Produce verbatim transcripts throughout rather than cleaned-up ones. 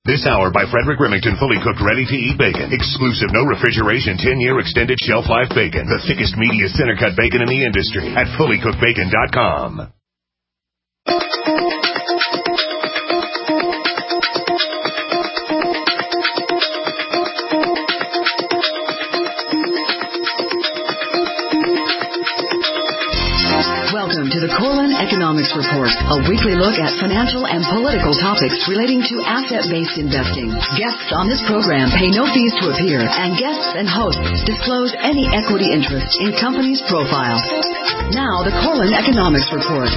This hour by Frederick Remington, fully cooked, ready-to-eat bacon. Exclusive, no refrigeration, ten-year extended shelf life bacon. The thickest, meatiest center-cut bacon in the industry at fully cooked bacon dot com. Welcome to the Corlin Economics Report, a weekly look at financial and political topics relating to asset-based investing. Guests on this program pay no fees to appear, and guests and hosts disclose any equity interest in companies' profiles. Now, the Corlin Economics Report.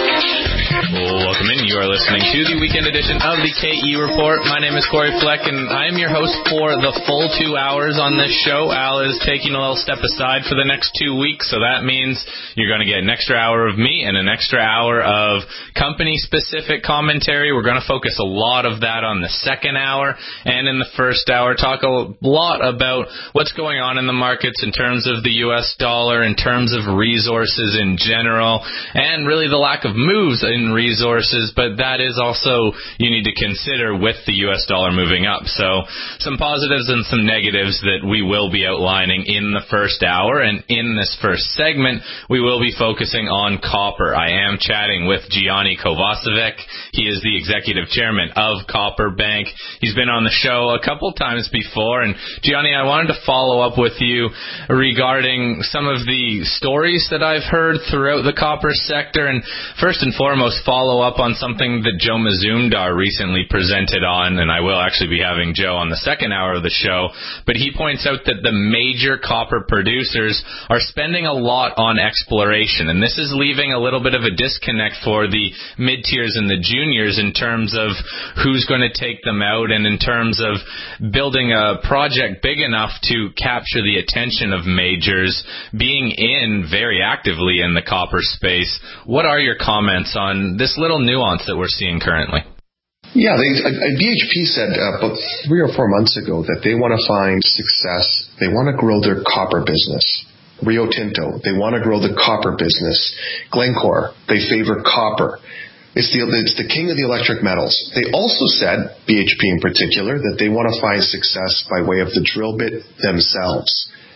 Welcome in. You are listening to the weekend edition of the K E Report. My name is Corey Fleck, and I am your host for the full two hours on this show. Al is taking a little step aside for the next two weeks, so that means you're going to get an extra hour of me and an extra hour of company-specific commentary. We're going to focus a lot of that on the second hour, and in the first hour, talk a lot about what's going on in the markets in terms of the U S dollar, in terms of resources in general, and really the lack of moves in resources, but that is also you need to consider with the U S dollar moving up. So some positives and some negatives that we will be outlining in the first hour, and in this first segment we will be focusing on copper. I am chatting with Gianni Kovacevic. He is the executive chairman of Copper Bank. He's been on the show a couple times before, and Gianni, I wanted to follow up with you regarding some of the stories that I've heard throughout the copper sector, and first and foremost follow up on something that Joe Mazumdar recently presented on, and I will actually be having Joe on the second hour of the show, but he points out that the major copper producers are spending a lot on exploration, and this is leaving a little bit of a disconnect for the mid-tiers and the juniors in terms of who's going to take them out, and in terms of building a project big enough to capture the attention of majors being in very actively in the copper space. What are your comments on this little nuance that we're seeing currently? Yeah, they, uh, B H P said uh, about three or four months ago that they want to find success. They want to grow their copper business. Rio Tinto, they want to grow the copper business. Glencore, they favor copper. It's the, it's the king of the electric metals. They also said, B H P in particular, that they want to find success by way of the drill bit themselves.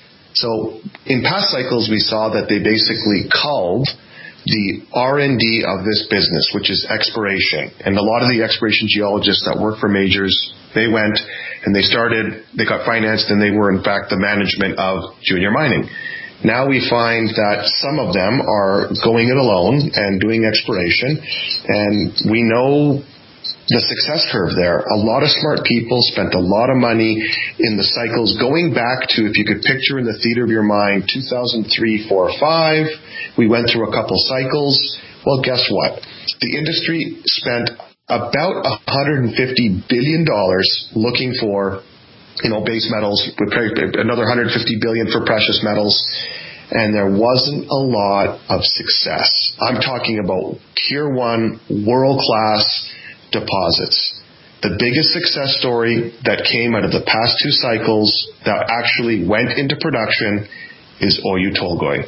So in past cycles, we saw that they basically culled the R and D of this business, which is exploration. And a lot of the exploration geologists that work for majors, they went and they started, they got financed, and they were in fact the management of junior mining. Now we find that some of them are going it alone and doing exploration, and we know the success curve there. A lot of smart people spent a lot of money in the cycles going back to, if you could picture in the theater of your mind, two thousand three, four, five. We went through a couple cycles. Well, guess what? The industry spent about one hundred fifty billion dollars looking for, you know, base metals, another one hundred fifty billion dollars for precious metals, and there wasn't a lot of success. I'm talking about tier one, world-class deposits. The biggest success story that came out of the past two cycles that actually went into production is Oyu Tolgoi.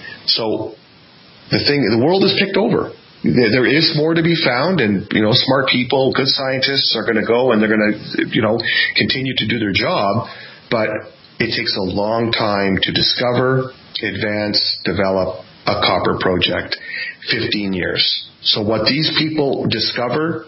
So the thing, the world is picked over. There is more to be found, and, you know, smart people, good scientists are going to go and they're going to, you know, continue to do their job, but it takes a long time to discover, advance, develop a copper project. fifteen years. So what these people discover,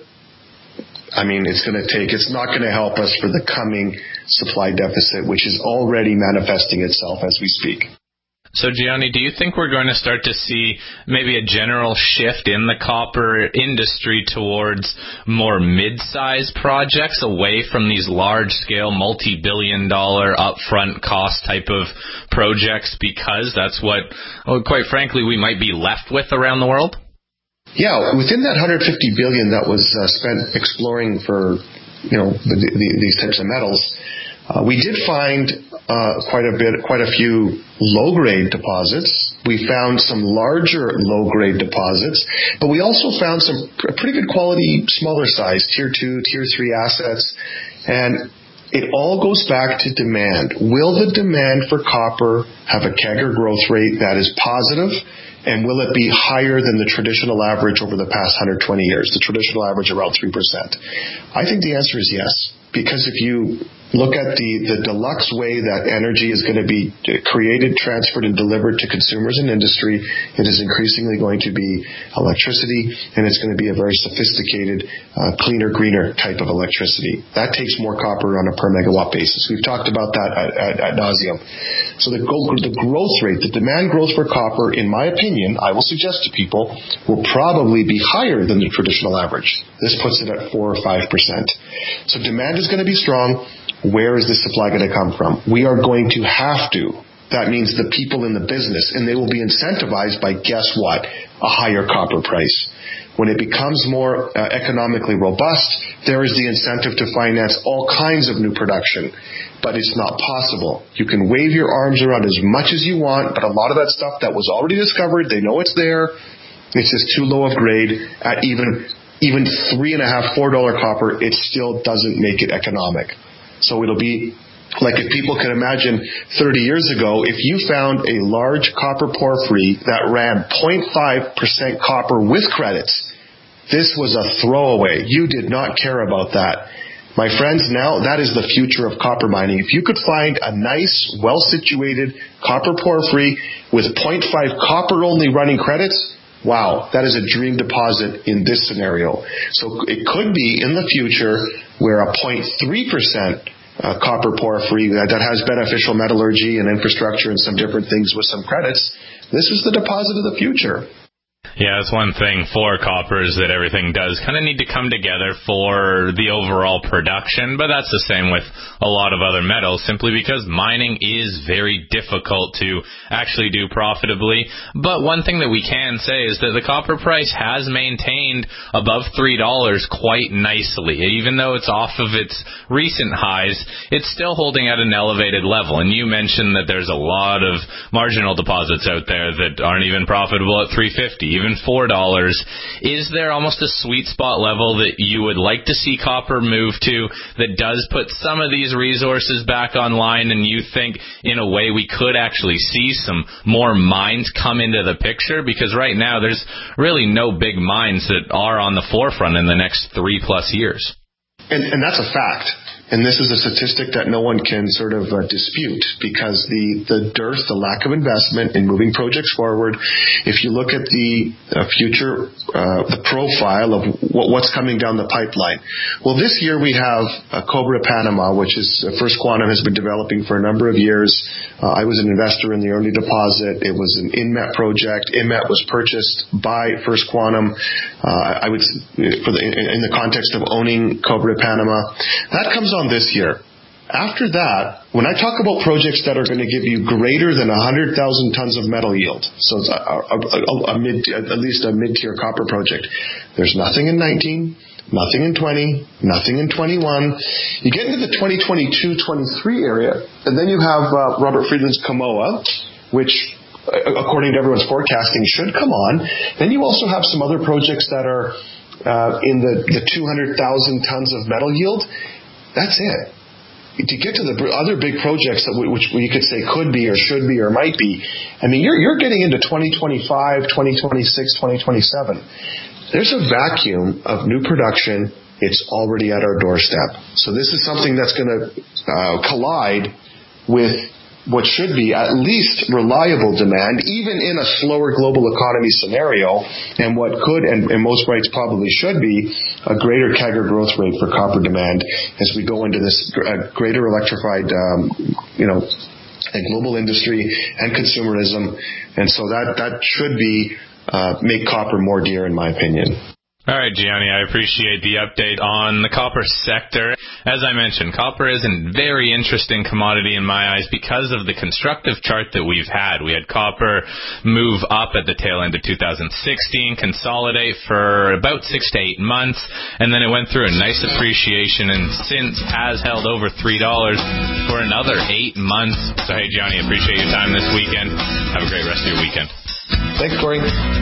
I mean, it's going to take, it's not going to help us for the coming supply deficit, which is already manifesting itself as we speak. So, Gianni, do you think we're going to start to see maybe a general shift in the copper industry towards more mid-sized projects away from these large-scale, multi-billion dollar upfront cost type of projects, because that's what, well, quite frankly, we might be left with around the world? Yeah, within that one hundred fifty billion dollars that was uh, spent exploring for, you know, the, the, these types of metals, uh, we did find uh, quite a bit, quite a few low-grade deposits. We found some larger low-grade deposits, but we also found some pretty good quality, smaller size, tier two, tier three assets, and it all goes back to demand. Will the demand for copper have a C A G R growth rate that is positive? And will it be higher than the traditional average over the past one hundred twenty years? The traditional average around three percent. I think the answer is yes. Because if you look at the, the deluxe way that energy is going to be created, transferred, and delivered to consumers and industry, it is increasingly going to be electricity, and it's going to be a very sophisticated, uh, cleaner, greener type of electricity. That takes more copper on a per megawatt basis. We've talked about that at, at, at nauseum. So the, the growth rate, the demand growth for copper, in my opinion, I will suggest to people, will probably be higher than the traditional average. This puts it at four or five percent. So demand is going to be strong. Where is this supply going to come from? We are going to have to. That means the people in the business, and they will be incentivized by, guess what, a higher copper price. When it becomes more uh, economically robust, there is the incentive to finance all kinds of new production. But it's not possible. You can wave your arms around as much as you want, but a lot of that stuff that was already discovered, they know it's there. It's just too low of grade. At even even three and a half, four dollar copper, it still doesn't make it economic. So it'll be like if people can imagine thirty years ago, if you found a large copper porphyry that ran zero point five percent copper with credits, this was a throwaway. You did not care about that. My friends, now that is the future of copper mining. If you could find a nice, well-situated copper porphyry with zero point five copper-only running credits, wow, that is a dream deposit in this scenario. So it could be in the future where a zero point three percent uh, copper porphyry that, that has beneficial metallurgy and infrastructure and some different things with some credits, this is the deposit of the future. Yeah, that's one thing for copper is that everything does kind of need to come together for the overall production, but that's the same with a lot of other metals simply because mining is very difficult to actually do profitably. But one thing that we can say is that the copper price has maintained above three dollars quite nicely. Even though it's off of its recent highs, it's still holding at an elevated level. And you mentioned that there's a lot of marginal deposits out there that aren't even profitable at three fifty. Even four dollars. Is there almost a sweet spot level that you would like to see copper move to that does put some of these resources back online, and you think in a way we could actually see some more mines come into the picture? Because right now there's really no big mines that are on the forefront in the next three plus years. And, and that's a fact. And this is a statistic that no one can sort of uh, dispute because the, the dearth, the lack of investment in moving projects forward, if you look at the uh, future, uh, the profile of what, what's coming down the pipeline. Well, this year we have uh, Cobre Panama, which is uh, First Quantum has been developing for a number of years. Uh, I was an investor in the early deposit. It was an Inmet project. Inmet was purchased by First Quantum. Uh, I would, for the, in, in the context of owning Cobre Panama. That comes on this year. After that, when I talk about projects that are going to give you greater than one hundred thousand tons of metal yield, so it's a, a, a, a mid, at least a mid-tier copper project, there's nothing in nineteen, nothing in twenty, nothing in twenty-one. You get into the twenty twenty-two twenty-three area, and then you have uh, Robert Friedland's Kamoa, which according to everyone's forecasting should come on. Then you also have some other projects that are uh, in the, the two hundred thousand tons of metal yield. That's it. To get to the other big projects that we, which we could say could be or should be or might be, I mean, you're you're getting into twenty twenty-five, twenty twenty-six, twenty twenty-seven. There's a vacuum of new production. It's already at our doorstep. So this is something that's going to uh, collide with what should be at least reliable demand, even in a slower global economy scenario, and what could, and, and most rights probably should be, a greater C A G R growth rate for copper demand as we go into this uh, greater electrified, um, you know, and global industry and consumerism. And so that, that should be, uh, make copper more dear, in my opinion. All right, Gianni, I appreciate the update on the copper sector. As I mentioned, copper is a very interesting commodity in my eyes because of the constructive chart that we've had. We had copper move up at the tail end of two thousand sixteen, consolidate for about six to eight months, and then it went through a nice appreciation and since has held over three dollars for another eight months. So, hey, Gianni, appreciate your time this weekend. Have a great rest of your weekend. Thanks, Corey.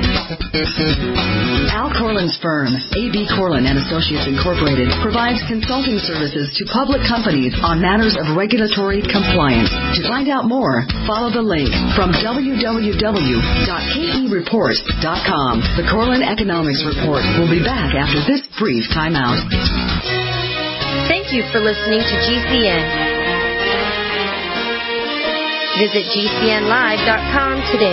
Al Corlin's firm, A B. Corlin and Associates Incorporated, provides consulting services to public companies on matters of regulatory compliance. To find out more, follow the link from w w w dot k e report dot com. The Corlin Economics Report will be back after this brief timeout. Thank you for listening to G C N. Visit g c n live dot com today.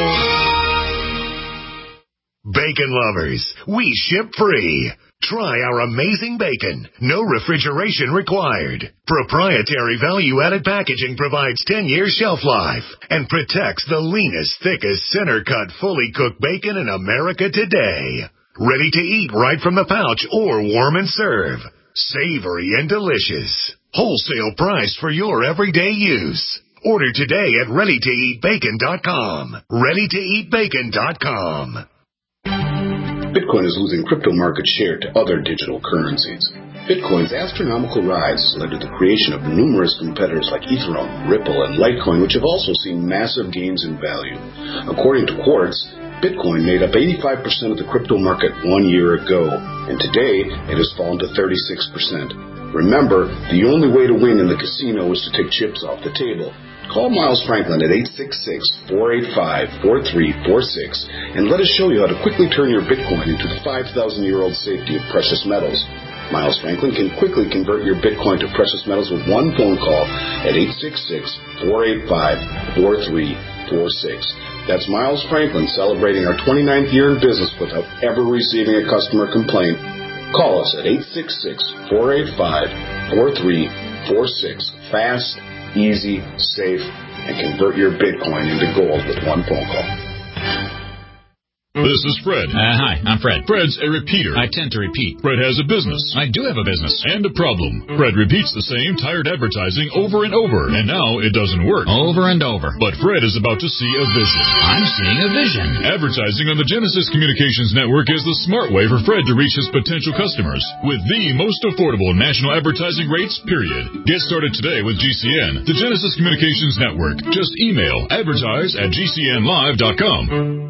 Bacon lovers, we ship free. Try our amazing bacon. No refrigeration required. Proprietary value-added packaging provides ten-year shelf life and protects the leanest, thickest, center-cut, fully cooked bacon in America today. Ready to eat right from the pouch or warm and serve. Savory and delicious. Wholesale price for your everyday use. Order today at ready to eat bacon dot com. ready to eat bacon dot com. Bitcoin is losing crypto market share to other digital currencies. Bitcoin's astronomical rise led to the creation of numerous competitors like Ethereum, Ripple, and Litecoin, which have also seen massive gains in value. According to Quartz, Bitcoin made up eighty-five percent of the crypto market one year ago, and today it has fallen to thirty-six percent. Remember, the only way to win in the casino is to take chips off the table. Call Miles Franklin at eight six six, four eight five, four three four six and let us show you how to quickly turn your Bitcoin into the five thousand year old safety of precious metals. Miles Franklin can quickly convert your Bitcoin to precious metals with one phone call at eight six six, four eight five, four three four six. That's Miles Franklin celebrating our twenty-ninth year in business without ever receiving a customer complaint. Call us at eight six six, four eight five, four three four six. Fast, easy, safe, and convert your Bitcoin into gold with one phone call. This is Fred. Uh, hi, I'm Fred. Fred's a repeater. I tend to repeat. Fred has a business. I do have a business. And a problem. Fred repeats the same tired advertising over and over, and now it doesn't work. Over and over. But Fred is about to see a vision. I'm seeing a vision. Advertising on the Genesis Communications Network is the smart way for Fred to reach his potential customers with the most affordable national advertising rates, period. Get started today with G C N, the Genesis Communications Network. Just email advertise at g c n live dot com.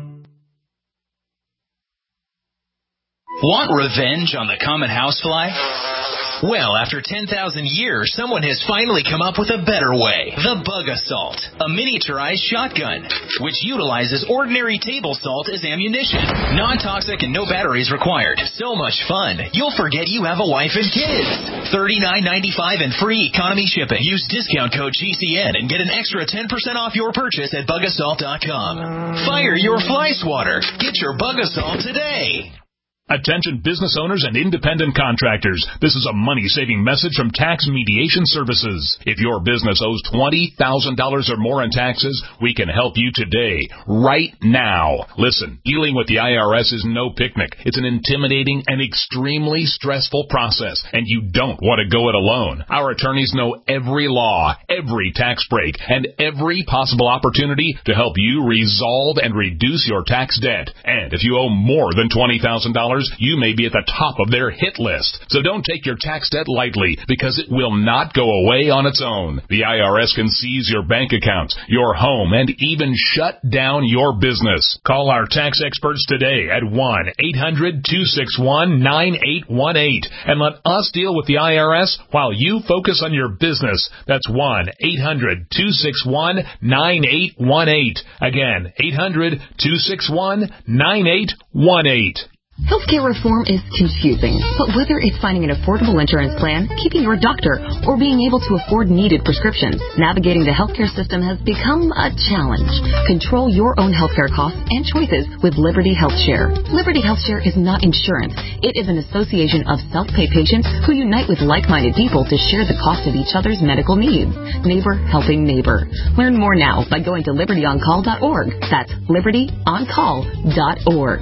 Want revenge on the common housefly? Well, after ten thousand years, someone has finally come up with a better way. The Bug Assault, a miniaturized shotgun, which utilizes ordinary table salt as ammunition. Non-toxic and no batteries required. So much fun, you'll forget you have a wife and kids. thirty-nine ninety-five and free economy shipping. Use discount code G C N and get an extra ten percent off your purchase at bug assault dot com. Fire your fly swatter. Get your Bug Assault today. Attention business owners and independent contractors. This is a money-saving message from Tax Mediation Services. If your business owes twenty thousand dollars or more in taxes, we can help you today, right now. Listen, dealing with the I R S is no picnic. It's an intimidating and extremely stressful process, and you don't want to go it alone. Our attorneys know every law, every tax break, and every possible opportunity to help you resolve and reduce your tax debt. And if you owe more than twenty thousand dollars, you may be at the top of their hit list. So don't take your tax debt lightly, because it will not go away on its own. The I R S can seize your bank accounts, your home, and even shut down your business. Call our tax experts today at one eight hundred, two six one, nine eight one eight and let us deal with the I R S while you focus on your business. That's one eight hundred, two six one, nine eight one eight. Again, eight hundred, two six one, nine eight one eight. Healthcare reform is confusing, but whether it's finding an affordable insurance plan, keeping your doctor, or being able to afford needed prescriptions, navigating the healthcare system has become a challenge. Control your own healthcare costs and choices with Liberty HealthShare. Liberty HealthShare is not insurance. It is an association of self-pay patients who unite with like-minded people to share the cost of each other's medical needs. Neighbor helping neighbor. Learn more now by going to liberty on call dot org. That's liberty on call dot org.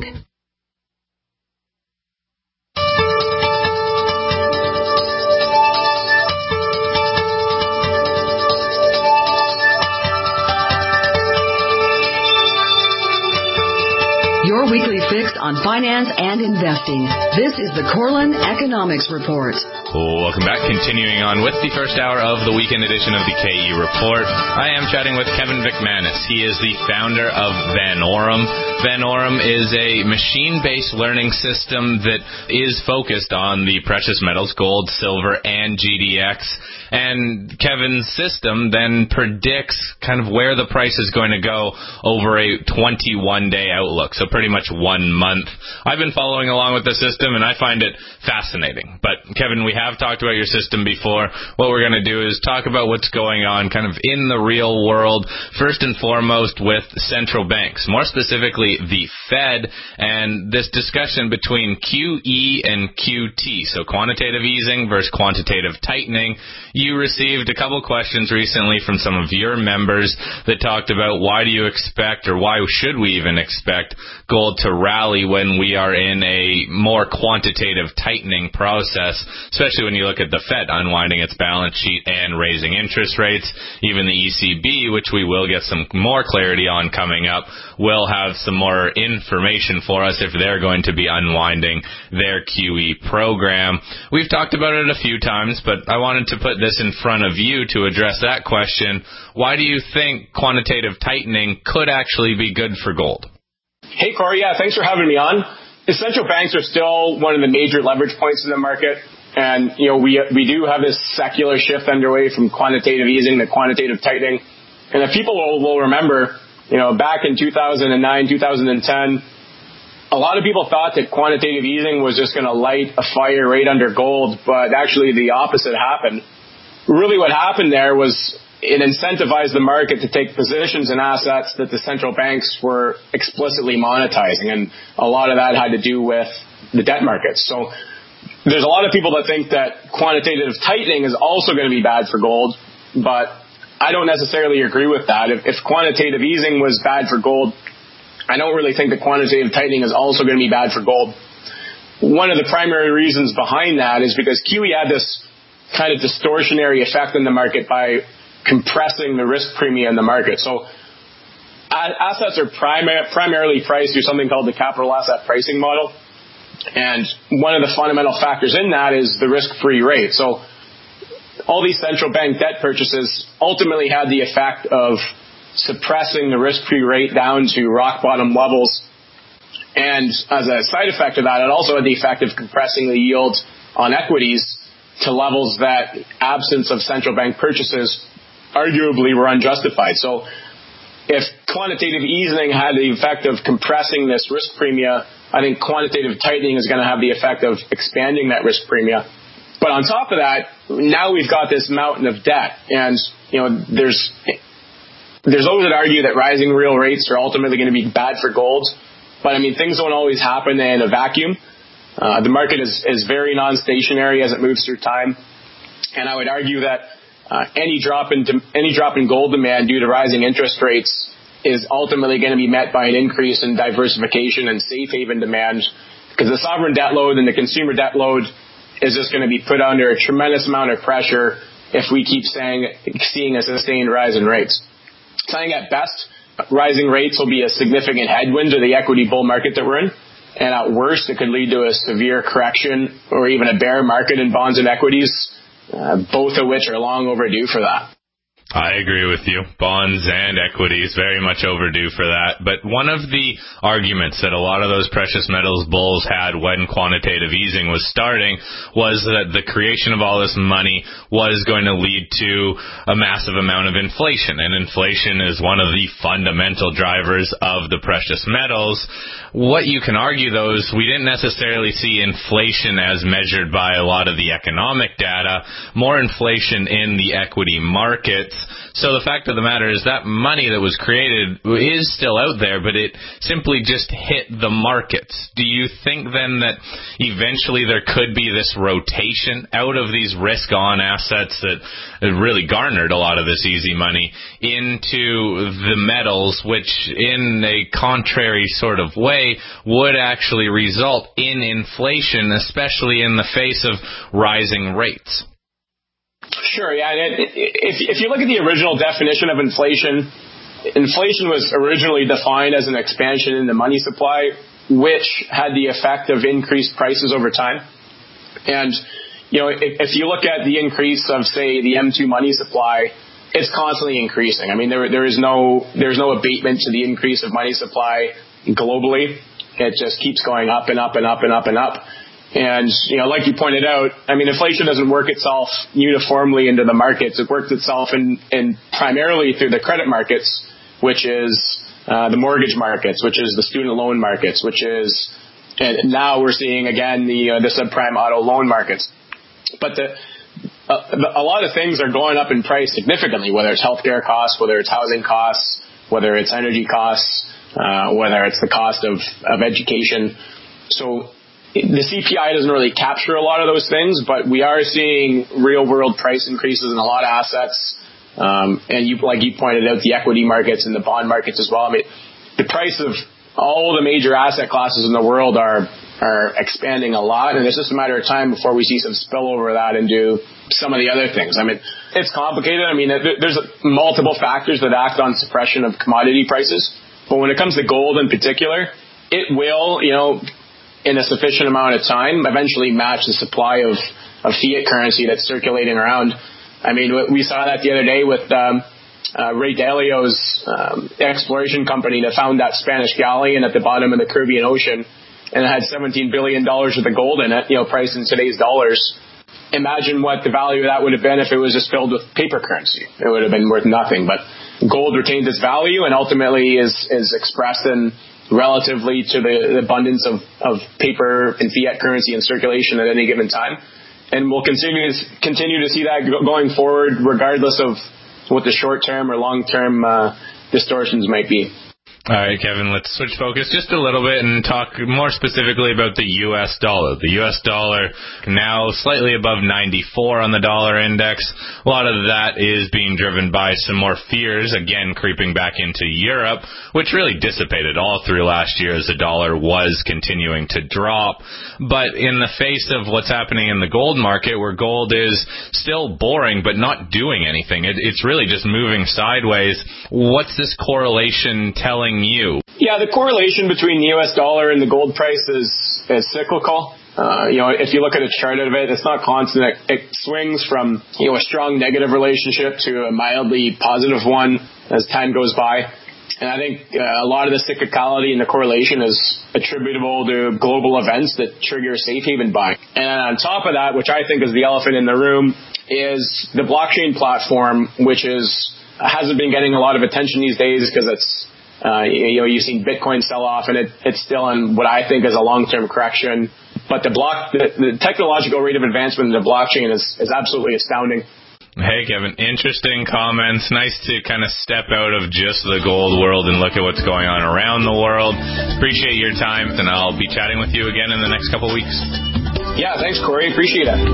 Your weekly fix on finance and investing. This is the Corlin Economics Report. Welcome back. Continuing on with the first hour of the weekend edition of the K E Report. I am chatting with Kevin McManus. He is the founder of Vanorum. Vanorum is a machine-based learning system that is focused on the precious metals, gold, silver, and G D X. And Kevin's system then predicts kind of where the price is going to go over a twenty-one day outlook, so pretty much one month. I've been following along with the system, and I find it fascinating. But, Kevin, we have talked about your system before. What we're going to do is talk about what's going on kind of in the real world, first and foremost with central banks, more specifically the Fed, and this discussion between Q E and Q T, so quantitative easing versus quantitative tightening. You received a couple questions recently from some of your members that talked about why do you expect, or why should we even expect, gold to rally when we are in a more quantitative tightening process, especially when you look at the Fed unwinding its balance sheet and raising interest rates. Even the E C B, which we will get some more clarity on coming up, will have some more information for us if they're going to be unwinding their Q E program. We've talked about it a few times, but I wanted to put this in front of you to address that question. Why do you think quantitative tightening could actually be good for gold? Hey, Corey. Yeah, thanks for having me on. The central banks are still one of the major leverage points in the market. And, you know, we we do have this secular shift underway from quantitative easing to quantitative tightening. And if people will, will remember, you know, back in two thousand nine, two thousand ten, a lot of people thought that quantitative easing was just going to light a fire right under gold, but actually the opposite happened. Really what happened there was it incentivized the market to take positions in assets that the central banks were explicitly monetizing, and a lot of that had to do with the debt markets. So there's a lot of people that think that quantitative tightening is also going to be bad for gold, but I don't necessarily agree with that. If, if quantitative easing was bad for gold, I don't really think that quantitative tightening is also going to be bad for gold. One of the primary reasons behind that is because Q E had this kind of distortionary effect in the market by compressing the risk premium in the market. So assets are primar- primarily priced through something called the capital asset pricing model. And one of the fundamental factors in that is the risk-free rate. So all these central bank debt purchases ultimately had the effect of suppressing the risk-free rate down to rock-bottom levels. And as a side effect of that, it also had the effect of compressing the yield on equities to levels that, absence of central bank purchases, arguably were unjustified. So if quantitative easing had the effect of compressing this risk premia, I think quantitative tightening is going to have the effect of expanding that risk premia. But on top of that, now we've got this mountain of debt. And, you know, there's there's those that argue that rising real rates are ultimately going to be bad for gold. But, I mean, things don't always happen in a vacuum. Uh, the market is, is very non-stationary as it moves through time. And I would argue that uh, any drop in de- any drop in gold demand due to rising interest rates is ultimately going to be met by an increase in diversification and safe haven demand, because the sovereign debt load and the consumer debt load is just going to be put under a tremendous amount of pressure if we keep saying, seeing a sustained rise in rates. So I think at best, rising rates will be a significant headwind to the equity bull market that we're in. And at worst, it could lead to a severe correction or even a bear market in bonds and equities, uh, both of which are long overdue for that. I agree with you. Bonds and equities, very much overdue for that. But one of the arguments that a lot of those precious metals bulls had when quantitative easing was starting was that the creation of all this money was going to lead to a massive amount of inflation. And inflation is one of the fundamental drivers of the precious metals. What you can argue, though, is we didn't necessarily see inflation as measured by a lot of the economic data, more inflation in the equity markets. So the fact of the matter is that money that was created is still out there, but it simply just hit the markets. Do you think then that eventually there could be this rotation out of these risk-on assets that really garnered a lot of this easy money into the metals, which in a contrary sort of way would actually result in inflation, especially in the face of rising rates? Sure, yeah. If, if you look at the original definition of inflation, inflation was originally defined as an expansion in the money supply, which had the effect of increased prices over time. And you know, if, if you look at the increase of, say, the M two money supply, it's constantly increasing. I mean, there there is no there's no abatement to the increase of money supply globally. It just keeps going up and up and up and up and up. And, you know, like you pointed out, I mean, inflation doesn't work itself uniformly into the markets. It works itself in, in primarily through the credit markets, which is uh, the mortgage markets, which is the student loan markets, which is, and now we're seeing again the uh, the subprime auto loan markets. But the, uh, the a lot of things are going up in price significantly, whether it's healthcare costs, whether it's housing costs, whether it's energy costs, uh, whether it's the cost of, of education. So the C P I doesn't really capture a lot of those things, but we are seeing real-world price increases in a lot of assets. Um, and you, like you pointed out, the equity markets and the bond markets as well. I mean, the price of all the major asset classes in the world are are expanding a lot, and it's just a matter of time before we see some spillover of that into some of the other things. I mean, it's complicated. I mean, there's multiple factors that act on suppression of commodity prices, but when it comes to gold in particular, it will, you know, in a sufficient amount of time, eventually match the supply of, of fiat currency that's circulating around. I mean, we saw that the other day with um, uh, Ray Dalio's um, exploration company that found that Spanish galleon at the bottom of the Caribbean Ocean, and it had seventeen billion dollars worth of gold in it, you know, priced in today's dollars. Imagine what the value of that would have been if it was just filled with paper currency. It would have been worth nothing. But gold retains its value and ultimately is, is expressed in relatively to the abundance of, of paper and fiat currency in circulation at any given time. And we'll continue to, continue to see that going forward, regardless of what the short-term or long-term uh, distortions might be. All right, Kevin, let's switch focus just a little bit and talk more specifically about the U S dollar. The U S dollar now slightly above ninety-four on the dollar index. A lot of that is being driven by some more fears, again, creeping back into Europe, which really dissipated all through last year as the dollar was continuing to drop. But in the face of what's happening in the gold market, where gold is still boring but not doing anything, it, it's really just moving sideways. What's this correlation telling you? Yeah, the correlation between the U S dollar and the gold price is, is cyclical. Uh, you know, if you look at a chart of it, it's not constant. It, it swings from, you know, a strong negative relationship to a mildly positive one as time goes by. And I think uh, a lot of the cyclicality and the correlation is attributable to global events that trigger safe haven buying. And on top of that, which I think is the elephant in the room, is the blockchain platform, which is hasn't been getting a lot of attention these days because it's Uh, you know, you've seen Bitcoin sell off, and it, it's still in what I think is a long-term correction. But the block, the, the technological rate of advancement in the blockchain is, is absolutely astounding. Hey, Kevin, interesting comments. Nice to kind of step out of just the gold world and look at what's going on around the world. Appreciate your time, and I'll be chatting with you again in the next couple of weeks. Yeah, thanks, Corey. Appreciate it.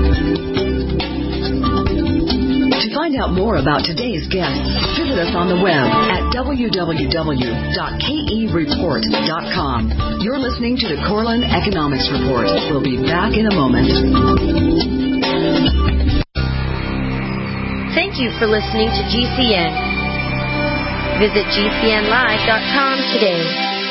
To find out more about today's guests, visit us on the web at w w w dot k e report dot com. You're listening to the Korelin Economics Report. We'll be back in a moment. Thank you for listening to G C N. Visit g c n live dot com today.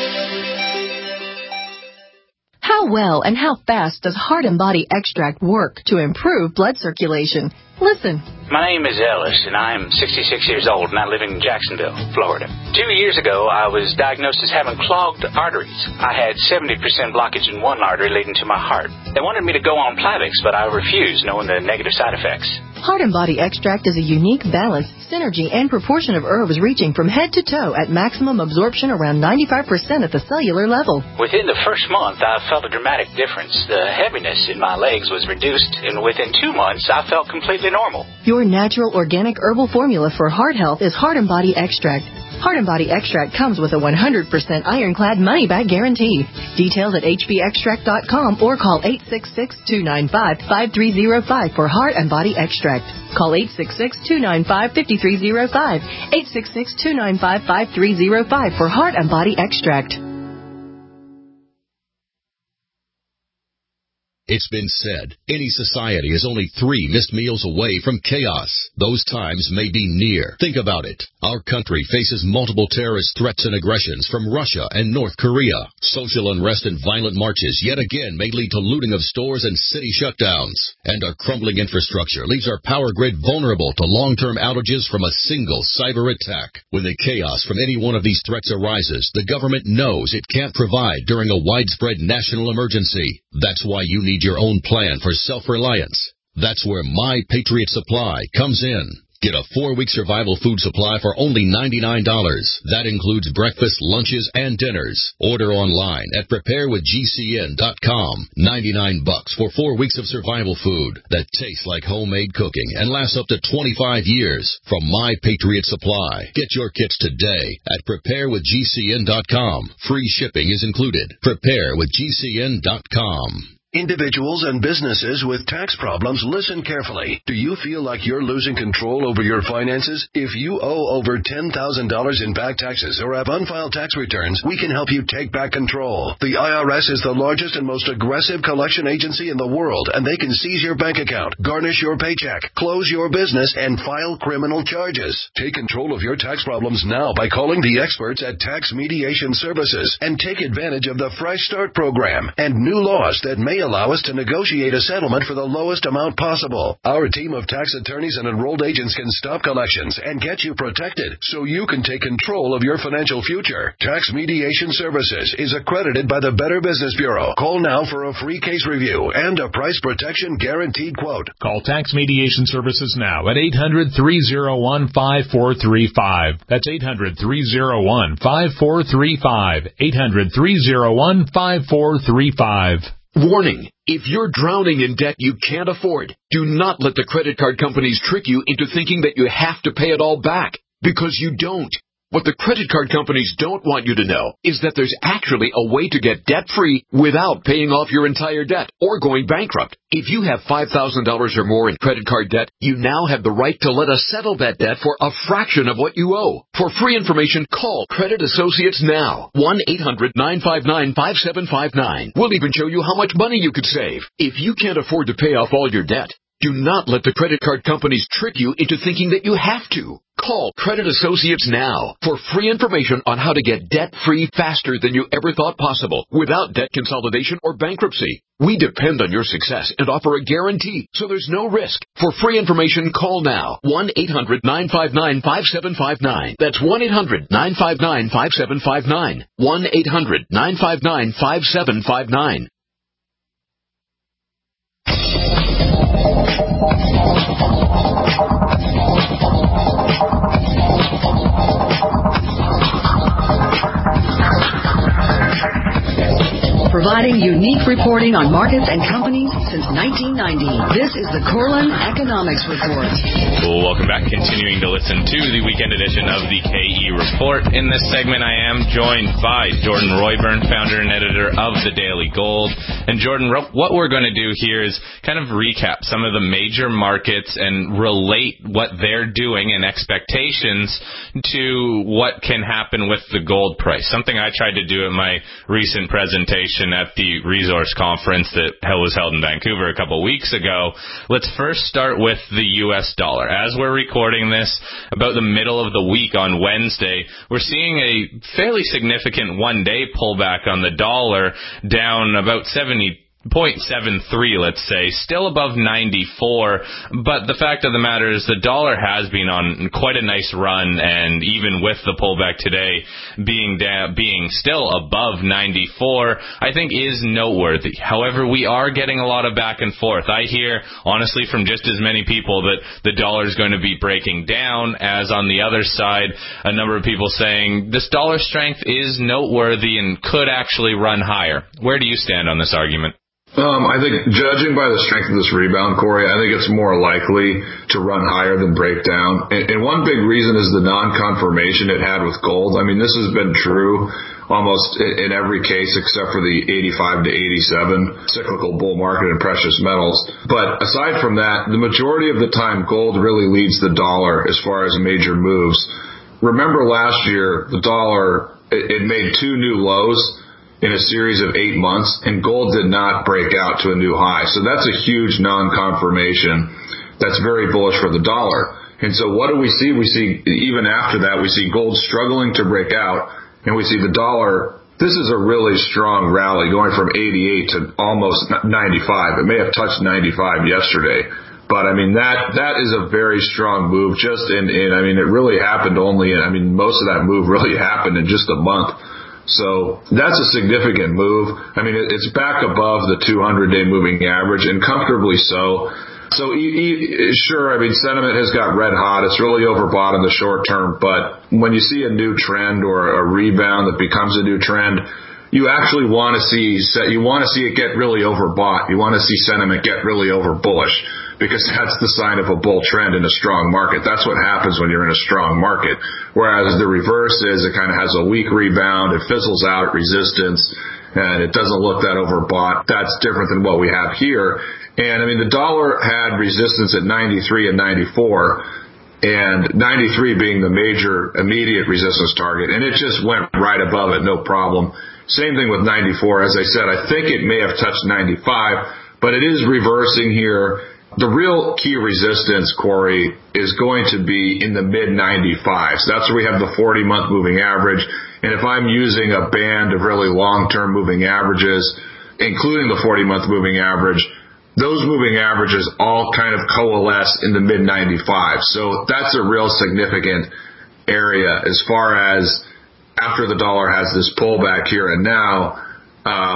How well and how fast does Heart and Body Extract work to improve blood circulation? Listen. My name is Ellis, and I'm sixty-six years old, and I live in Jacksonville, Florida. Two years ago, I was diagnosed as having clogged arteries. I had seventy percent blockage in one artery leading to my heart. They wanted me to go on Plavix, but I refused, knowing the negative side effects. Heart and Body Extract is a unique balance, synergy, and proportion of herbs reaching from head to toe at maximum absorption around ninety-five percent at the cellular level. Within the first month, I felt a dramatic difference. The heaviness in my legs was reduced, and within two months, I felt completely normal. Your natural organic herbal formula for heart health is Heart and Body Extract. Heart and Body Extract comes with a one hundred percent ironclad money-back guarantee. Details at h b extract dot com or call eight six six, two nine five, five three zero five for Heart and Body Extract. Call eight six six, two nine five, five three zero five, eight six six, two nine five, five three zero five for Heart and Body Extract. It's been said, any society is only three missed meals away from chaos. Those times may be near. Think about it. Our country faces multiple terrorist threats and aggressions from Russia and North Korea. Social unrest and violent marches yet again may lead to looting of stores and city shutdowns. And our crumbling infrastructure leaves our power grid vulnerable to long-term outages from a single cyber attack. When the chaos from any one of these threats arises, the government knows it can't provide during a widespread national emergency. That's why you need your own plan for self-reliance. That's where My Patriot Supply comes in. Get a four-week survival food supply for only ninety-nine dollars. That includes breakfast, lunches, and dinners. Order online at prepare with G C N dot com. ninety-nine bucks for four weeks of survival food that tastes like homemade cooking and lasts up to twenty-five years from My Patriot Supply. Get your kits today at prepare with G C N dot com. Free shipping is included. prepare with G C N dot com. Individuals and businesses with tax problems, listen carefully. Do you feel like you're losing control over your finances? If you owe over ten thousand dollars in back taxes or have unfiled tax returns, we can help you take back control. The I R S is the largest and most aggressive collection agency in the world, and they can seize your bank account, garnish your paycheck, close your business, and file criminal charges. Take control of your tax problems now by calling the experts at Tax Mediation Services and take advantage of the Fresh Start program and new laws that may allow us to negotiate a settlement for the lowest amount possible. Our team of tax attorneys and enrolled agents can stop collections and get you protected so you can take control of your financial future. Tax Mediation Services is accredited by the Better Business Bureau. Call now for a free case review and a price protection guaranteed quote. Call Tax Mediation Services now at eight hundred, three oh one, five four three five. That's eight hundred, three oh one, five four three five. eight hundred, three oh one, five four three five. Warning, if you're drowning in debt you can't afford, do not let the credit card companies trick you into thinking that you have to pay it all back, because you don't. What the credit card companies don't want you to know is that there's actually a way to get debt-free without paying off your entire debt or going bankrupt. If you have five thousand dollars or more in credit card debt, you now have the right to let us settle that debt for a fraction of what you owe. For free information, call Credit Associates now. one eight hundred, nine five nine, five seven five nine. We'll even show you how much money you could save. If you can't afford to pay off all your debt, do not let the credit card companies trick you into thinking that you have to. Call Credit Associates now for free information on how to get debt-free faster than you ever thought possible without debt consolidation or bankruptcy. We depend on your success and offer a guarantee, so there's no risk. For free information, call now. one eight hundred, nine five nine, five seven five nine. That's one eight hundred, nine five nine, five seven five nine. one eight hundred, nine five nine, five seven five nine. Providing unique reporting on markets and companies since nineteen ninety. This is the Corlin Economics Report. Well, welcome back. Continuing to listen to the weekend edition of the K E Report. In this segment, I am joined by Jordan Royburn, founder and editor of The Daily Gold. And Jordan, what we're going to do here is kind of recap some of the major markets and relate what they're doing and expectations to what can happen with the gold price. Something I tried to do at my recent presentation at the resource conference that was held in Vancouver a couple weeks ago. Let's first start with the U S dollar. As we're recording this, about the middle of the week on Wednesday, we're seeing a fairly significant one-day pullback on the dollar, down about seventy zero point seven three, let's say, still above ninety-four, but the fact of the matter is the dollar has been on quite a nice run, and even with the pullback today being da- being still above ninety-four, I think is noteworthy. However, we are getting a lot of back and forth. I hear, honestly, from just as many people that the dollar is going to be breaking down, as on the other side, a number of people saying this dollar strength is noteworthy and could actually run higher. Where do you stand on this argument? Um, I think, judging by the strength of this rebound, Corey, I think it's more likely to run higher than break down. And, and one big reason is the non-confirmation it had with gold. I mean, this has been true almost in every case except for the eighty-five to eighty-seven cyclical bull market in precious metals. But aside from that, the majority of the time, gold really leads the dollar as far as major moves. Remember last year, the dollar, it, it made two new lows. in a series of eight months, and gold did not break out to a new high. So that's a huge non-confirmation that's very bullish for the dollar. And so what do we see? We see, even after that, we see gold struggling to break out, and we see the dollar. This is a really strong rally going from eighty-eight to almost ninety-five. It may have touched ninety-five yesterday. But, I mean, that that is a very strong move. Just in, in, I mean, it really happened only in, I mean, most of that move really happened in just a month. So that's a significant move. I mean, it's back above the two hundred day moving average, and comfortably so. So, sure, I mean, sentiment has got red hot. It's really overbought in the short term. But when you see a new trend or a rebound that becomes a new trend, you actually want to see you want to see it get really overbought. You want to see sentiment get really over bullish, because that's the sign of a bull trend in a strong market. That's what happens when you're in a strong market. Whereas the reverse is it kind of has a weak rebound, it fizzles out at resistance, and it doesn't look that overbought. That's different than what we have here. And, I mean, the dollar had resistance at ninety-three and ninety-four, and ninety-three being the major immediate resistance target, and it just went right above it, no problem. Same thing with ninety-four. As I said, I think it may have touched ninety-five, but it is reversing here. The real key resistance, Corey, is going to be in the mid ninety-fives. That's where we have the forty month moving average. And if I'm using a band of really long-term moving averages, including the forty month moving average, those moving averages all kind of coalesce in the mid ninety-fives. So that's a real significant area as far as after the dollar has this pullback here and now. Um,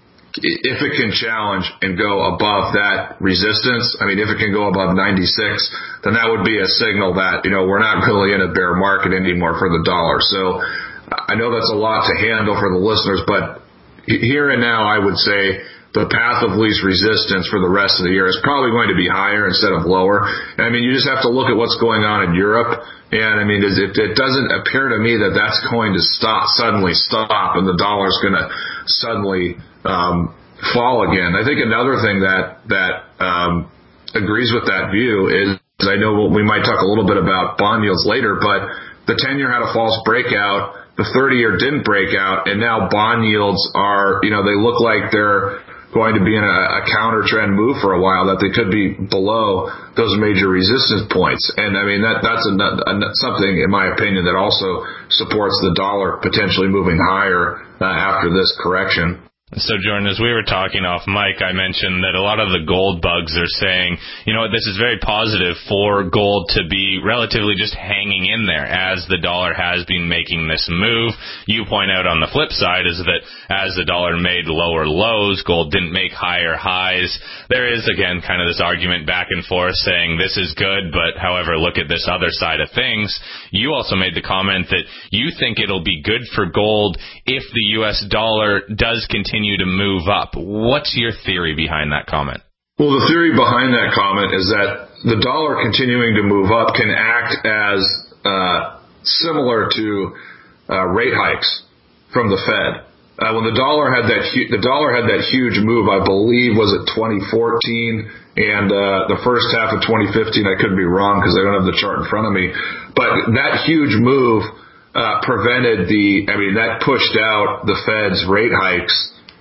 If it can challenge and go above that resistance, I mean, if it can go above ninety-six, then that would be a signal that, you know, we're not really in a bear market anymore for the dollar. So I know that's a lot to handle for the listeners, but here and now I would say the path of least resistance for the rest of the year is probably going to be higher instead of lower. And I mean, you just have to look at what's going on in Europe. And I mean, it, it doesn't appear to me that that's going to stop, suddenly stop, and the dollar's going to suddenly um, fall again. I think another thing that that um, agrees with that view is, I know we might talk a little bit about bond yields later, but the ten-year had a false breakout, the thirty-year didn't break out, and now bond yields are, you know, they look like they're going to be in a, a counter trend move for a while, that they could be below those major resistance points. And I mean, that that's a, a, something, in my opinion, that also supports the dollar potentially moving higher uh, after this correction. So, Jordan, as we were talking off mic, I mentioned that a lot of the gold bugs are saying, you know what, this is very positive for gold to be relatively just hanging in there as the dollar has been making this move. You point out on the flip side is that as the dollar made lower lows, gold didn't make higher highs. There is, again, kind of this argument back and forth saying this is good, but however, look at this other side of things. You also made the comment that you think it'll be good for gold if the U S dollar does continue to move up. What's your theory behind that comment? Well, the theory behind that comment is that the dollar continuing to move up can act as uh, similar to uh, rate hikes from the Fed. Uh, when the dollar had that hu- the dollar had that huge move, I believe was it twenty fourteen and uh, the first half of twenty fifteen. I could be wrong because I don't have the chart in front of me, but that huge move uh, prevented the. I mean, that pushed out the Fed's rate hikes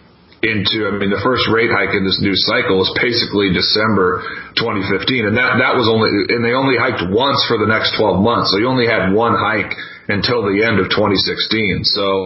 into, I mean, the first rate hike in this new cycle was basically December twenty fifteen. And that, that was only, and they only hiked once for the next twelve months. So you only had one hike until the end of twenty sixteen. So,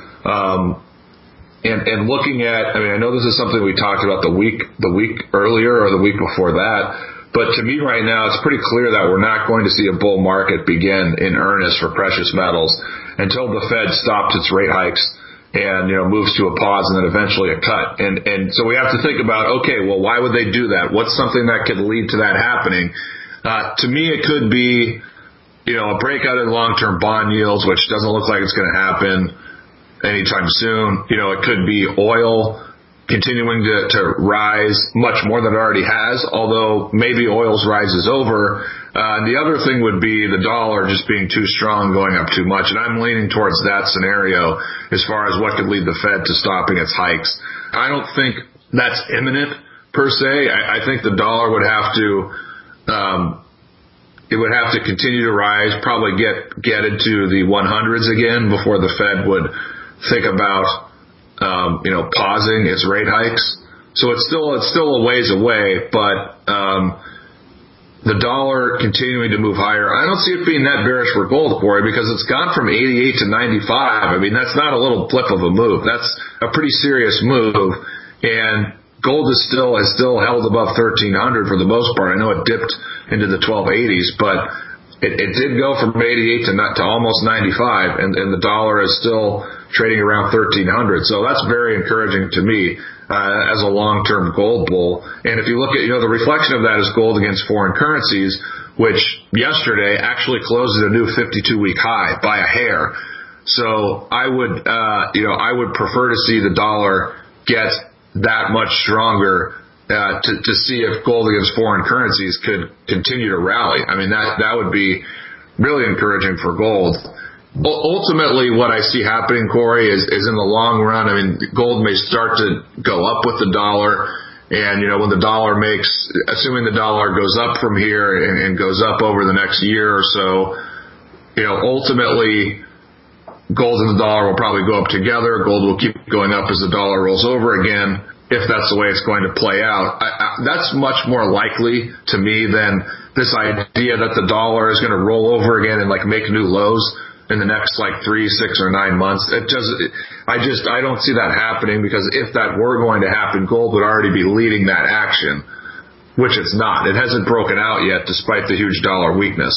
um, and, and looking at, I mean, I know this is something we talked about the week, the week earlier or the week before that, but to me right now, it's pretty clear that we're not going to see a bull market begin in earnest for precious metals until the Fed stops its rate hikes and, you know, moves to a pause and then eventually a cut. And, and so we have to think about, okay, well, why would they do that? What's something that could lead to that happening? Uh, to me, it could be, you know, a breakout in long-term bond yields, which doesn't look like it's going to happen anytime soon. You know, it could be oil continuing to, to rise much more than it already has, although maybe oil's rise is over. Uh, and the other thing would be the dollar just being too strong, going up too much. And I'm leaning towards that scenario as far as what could lead the Fed to stopping its hikes. I don't think that's imminent per se. I, I think the dollar would have to, um, it would have to continue to rise, probably get, get into the one hundreds again before the Fed would think about um, you know, pausing its rate hikes. So it's still it's still a ways away, but um, the dollar continuing to move higher. I don't see it being that bearish for gold, Corey, because it's gone from eighty-eight to ninety-five. I mean, that's not a little blip of a move. That's a pretty serious move, and gold is still is still held above thirteen hundred for the most part. I know it dipped into the twelve eighties, but it, it did go from eighty-eight to not, to almost ninety-five, and, and the dollar is still trading around thirteen hundred. So that's very encouraging to me uh, as a long-term gold bull. And if you look at, you know, the reflection of that is gold against foreign currencies, which yesterday actually closed at a new fifty-two week high by a hair. So I would, uh, you know, I would prefer to see the dollar get that much stronger uh, to, to see if gold against foreign currencies could continue to rally. I mean, that, that would be really encouraging for gold. Ultimately, what I see happening, Corey, is, is in the long run, I mean, gold may start to go up with the dollar. And, you know, when the dollar makes, assuming the dollar goes up from here and, and goes up over the next year or so, you know, ultimately gold and the dollar will probably go up together. Gold will keep going up as the dollar rolls over again, if that's the way it's going to play out. I, I, that's much more likely to me than this idea that the dollar is going to roll over again and like make new lows in the next like three, six, or nine months. It just, I just, I don't see that happening, because if that were going to happen, gold would already be leading that action, which it's not. It hasn't broken out yet, despite the huge dollar weakness.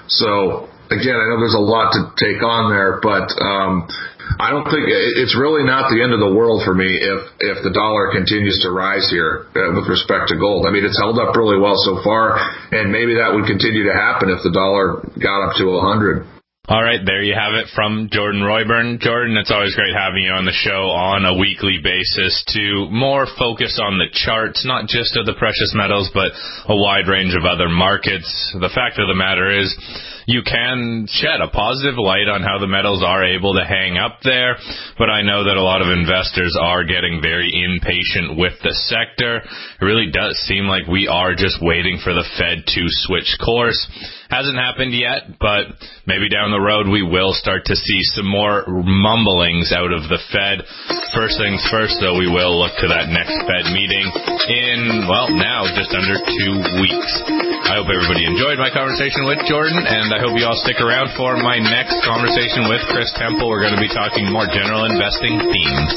So, again, I know there's a lot to take on there, but um, I don't think it's really not the end of the world for me if if the dollar continues to rise here uh, with respect to gold. I mean, it's held up really well so far, and maybe that would continue to happen if the dollar got up to one hundred. All right, there you have it from Jordan Royburn. Jordan, it's always great having you on the show on a weekly basis to more focus on the charts, not just of the precious metals, but a wide range of other markets. The fact of the matter is, you can shed a positive light on how the metals are able to hang up there, but I know that a lot of investors are getting very impatient with the sector. It really does seem like we are just waiting for the Fed to switch course. Hasn't happened yet, but maybe down the road we will start to see some more mumblings out of the Fed. First things first, though, we will look to that next Fed meeting in, well, now just under two weeks. I hope everybody enjoyed my conversation with Jordan, and I hope you all stick around for my next conversation with Chris Temple. We're going to be talking more general investing themes.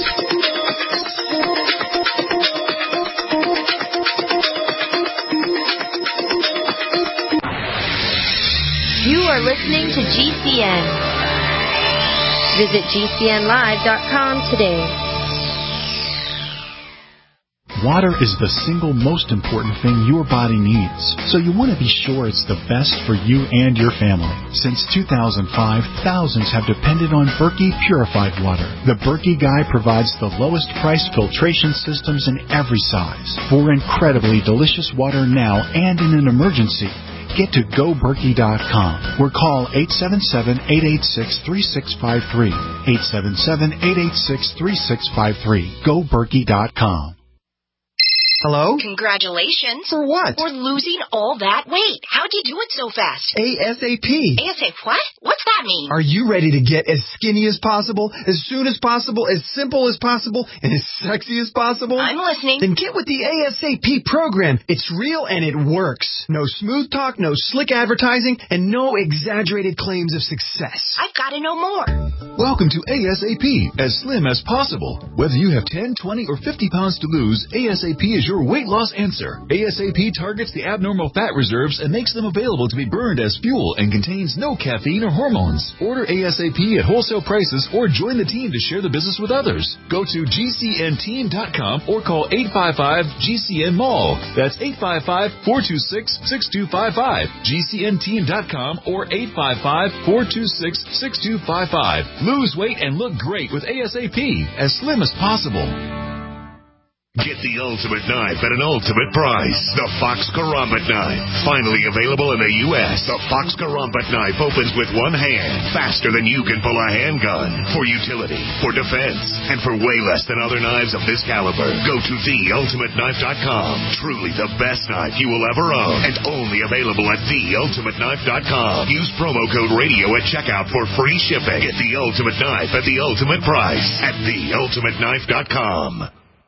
You are listening to G C N. Visit G C N live dot com today. Water is the single most important thing your body needs, so you want to be sure it's the best for you and your family. Since two thousand five, thousands have depended on Berkey Purified Water. The Berkey Guy provides the lowest price filtration systems in every size for incredibly delicious water now and in an emergency. Get to go berkey dot com or call eight seven seven, eight eight six, three six five three. eight seven seven, eight eight six, three six five three. go berkey dot com. Hello? Congratulations. For what? For losing all that weight. How'd you do it so fast? ASAP. ASAP what? What's that mean? Are you ready to get as skinny as possible, as soon as possible, as simple as possible, and as sexy as possible? I'm listening. Then get with the ASAP program. It's real and it works. No smooth talk, no slick advertising, and no exaggerated claims of success. I've got to know more. Welcome to ASAP, as slim as possible. Whether you have ten, twenty, or fifty pounds to lose, ASAP is your weight loss answer. ASAP targets the abnormal fat reserves and makes them available to be burned as fuel and contains no caffeine or hormones. Order ASAP at wholesale prices or join the team to share the business with others. Go to G C N team dot com or call eight five five G C N mall. That's eight five five, four two six, six two five five. G C N team dot com or eight five five, four two six, six two five five. Lose weight and look great with ASAP, as slim as possible. Get the ultimate knife at an ultimate price. The Fox Karambit knife. Finally available in the U S The Fox Karambit knife opens with one hand, faster than you can pull a handgun. For utility, for defense, and for way less than other knives of this caliber. Go to the ultimate knife dot com. Truly the best knife you will ever own. And only available at the ultimate knife dot com. Use promo code radio at checkout for free shipping. Get the ultimate knife at the ultimate price at the ultimate knife dot com.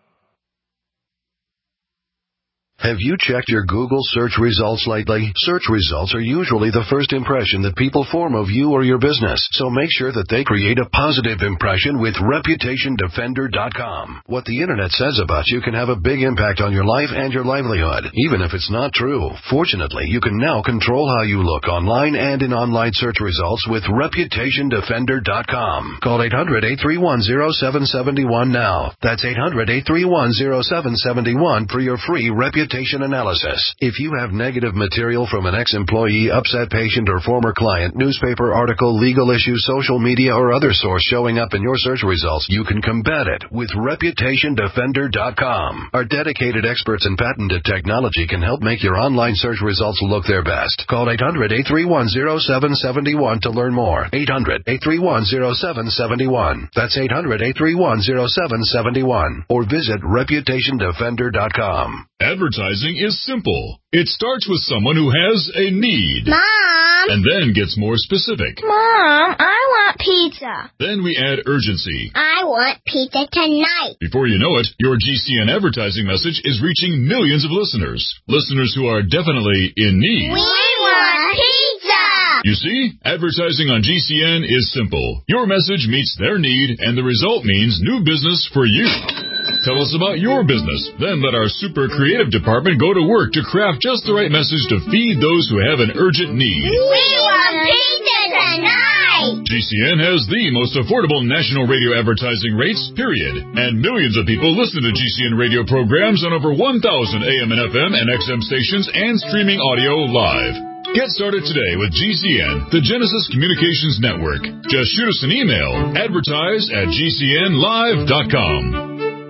Have you checked your Google search results lately? Search results are usually the first impression that people form of you or your business, so make sure that they create a positive impression with reputation defender dot com. What the internet says about you can have a big impact on your life and your livelihood, even if it's not true. Fortunately, you can now control how you look online and in online search results with reputation defender dot com. Call eight hundred, eight three one, zero seven seven one now. That's eight hundred, eight three one, zero seven seven one for your free reputation analysis. If you have negative material from an ex-employee, upset patient, or former client, newspaper article, legal issue, social media, or other source showing up in your search results, you can combat it with reputation defender dot com. Our dedicated experts in patented technology can help make your online search results look their best. Call eight hundred, eight three one, zero seven seven one to learn more. eight hundred, eight three one, zero seven seven one. That's eight hundred, eight three one, zero seven seven one. Or visit reputation defender dot com. Advertising is simple. It starts with someone who has a need. Mom! And then gets more specific. Mom, I want pizza. Then we add urgency. I want pizza tonight. Before you know it, your G C N advertising message is reaching millions of listeners. Listeners who are definitely in need. We want pizza! You see, advertising on G C N is simple. Your message meets their need, and the result means new business for you. Tell us about your business. Then let our super creative department go to work to craft just the right message to feed those who have an urgent need. We want pizza tonight! G C N has the most affordable national radio advertising rates, period. And millions of people listen to G C N radio programs on over one thousand A M and F M and X M stations and streaming audio live. Get started today with G C N, the Genesis Communications Network. Just shoot us an email, advertise at G C N live dot com.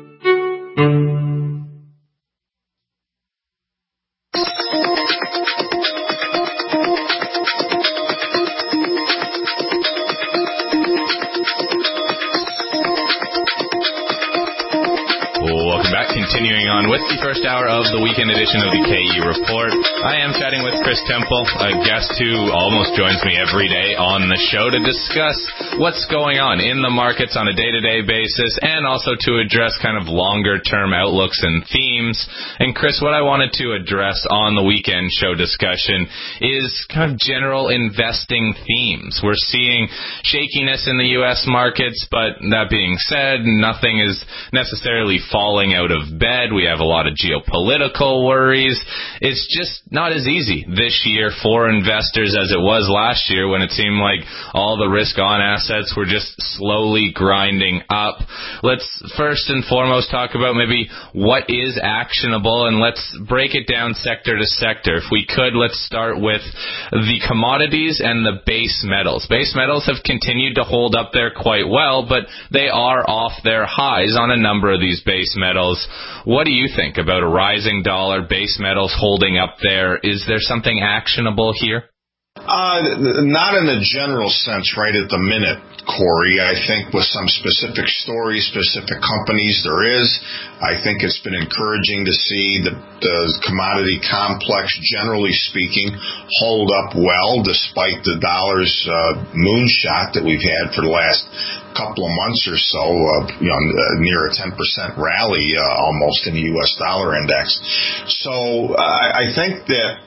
Continuing on with the first hour of the weekend edition of the K E Report, I am chatting with Chris Temple, a guest who almost joins me every day on the show to discuss what's going on in the markets on a day-to-day basis and also to address kind of longer-term outlooks and themes. And Chris, what I wanted to address on the weekend show discussion is kind of general investing themes. We're seeing shakiness in the U S markets, but that being said, nothing is necessarily falling out of bed. We have a lot of geopolitical worries. It's just not as easy this year for investors as it was last year when it seemed like all the risk-on assets were just slowly grinding up. Let's first and foremost talk about maybe what is actionable, and let's break it down sector to sector. If we could, let's start with the commodities and the base metals. Base metals have continued to hold up there quite well, but they are off their highs on a number of these base metals. What do you think about a rising dollar, base metals holding up there? Is there something actionable here? Uh, not in the general sense right at the minute, Corey. I think with some specific stories, specific companies there is. I think it's been encouraging to see the, the commodity complex, generally speaking, hold up well despite the dollar's uh, moonshot that we've had for the last couple of months or so, uh, you know, near a ten percent rally uh, almost in the U S dollar index. So uh, I think that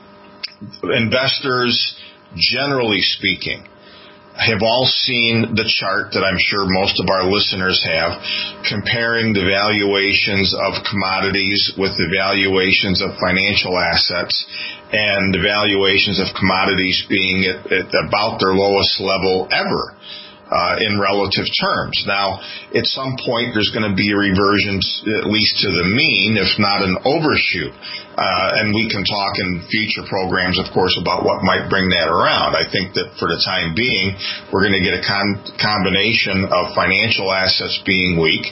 investors, generally speaking, have all seen the chart that I'm sure most of our listeners have, comparing the valuations of commodities with the valuations of financial assets, and the valuations of commodities being at, at about their lowest level ever. Uh, in relative terms. Now, at some point, there's going to be a reversion, at least to the mean, if not an overshoot. Uh, and we can talk in future programs, of course, about what might bring that around. I think that for the time being, we're going to get a con- combination of financial assets being weak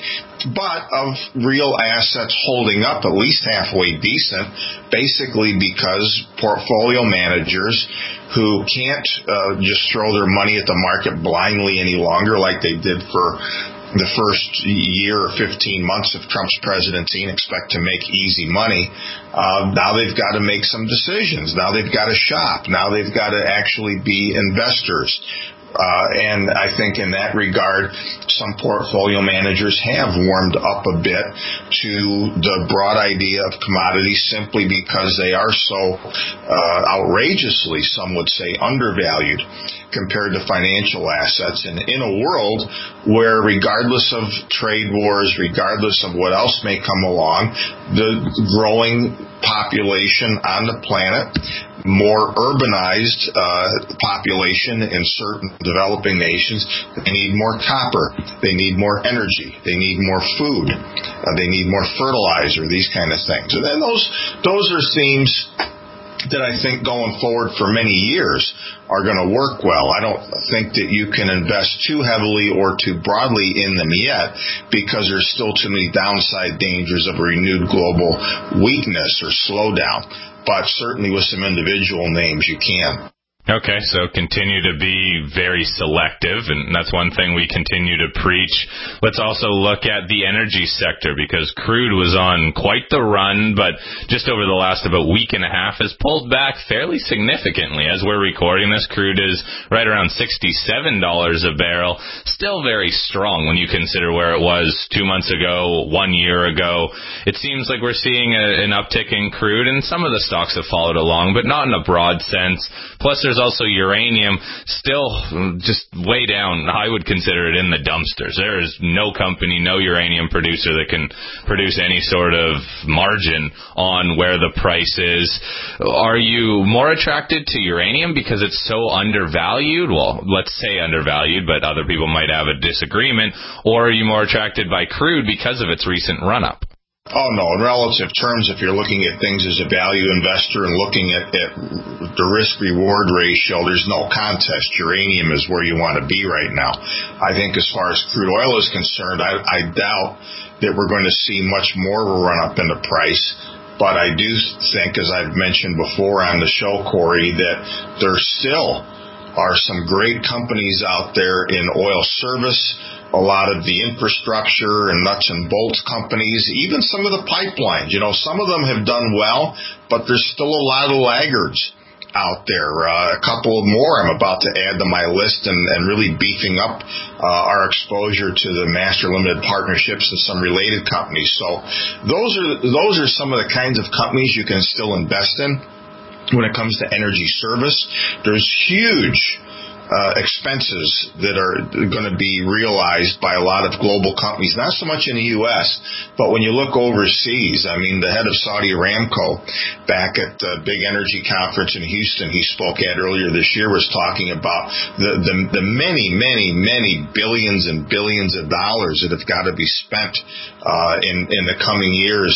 but of real assets holding up at least halfway decent, basically because portfolio managers who can't uh, just throw their money at the market blindly any longer like they did for the first year or fifteen months of Trump's presidency and expect to make easy money. Uh, now they've got to make some decisions. Now they've got to shop. Now they've got to actually be investors. Uh, and I think in that regard, some portfolio managers have warmed up a bit to the broad idea of commodities simply because they are so uh, outrageously, some would say, undervalued compared to financial assets. And in a world where, regardless of trade wars, regardless of what else may come along, the growing population on the planet, more urbanized uh, population in certain developing nations, they need more copper, they need more energy, they need more food, uh, they need more fertilizer, these kind of things. And then those those are themes that I think going forward for many years are going to work well. I don't think that you can invest too heavily or too broadly in them yet because there's still too many downside dangers of a renewed global weakness or slowdown. But certainly with some individual names you can. Okay, so continue to be very selective, and that's one thing we continue to preach. Let's also look at the energy sector, because crude was on quite the run, but just over the last about week and a half has pulled back fairly significantly. As we're recording this, crude is right around sixty-seven dollars a barrel, still very strong when you consider where it was two months ago, one year ago. It seems like we're seeing a, an uptick in crude, and some of the stocks have followed along, but not in a broad sense. Plus, there's also uranium, still just way down. I would consider it in the dumpsters. There is no company, no uranium producer that can produce any sort of margin on where the price is. Are you more attracted to uranium because it's so undervalued? Well, let's say undervalued, but other people might have a disagreement. Or are you more attracted by crude because of its recent run-up? Oh, no. In relative terms, if you're looking at things as a value investor and looking at, at the risk-reward ratio, there's no contest. Uranium is where you want to be right now. I think as far as crude oil is concerned, I, I doubt that we're going to see much more of a run-up in the price. But I do think, as I've mentioned before on the show, Corey, that there still are some great companies out there in oil service, a lot of the infrastructure and nuts and bolts companies, even some of the pipelines. You know, some of them have done well, but there's still a lot of laggards out there. Uh, a couple more I'm about to add to my list and, and really beefing up uh, our exposure to the master limited partnerships and some related companies. So those are those are some of the kinds of companies you can still invest in. When it comes to energy service, there's huge Uh, expenses that are going to be realized by a lot of global companies, not so much in the U S, but when you look overseas, I mean, the head of Saudi Aramco back at the big energy conference in Houston he spoke at earlier this year was talking about the, the, the many, many, many billions and billions of dollars that have got to be spent uh, in, in the coming years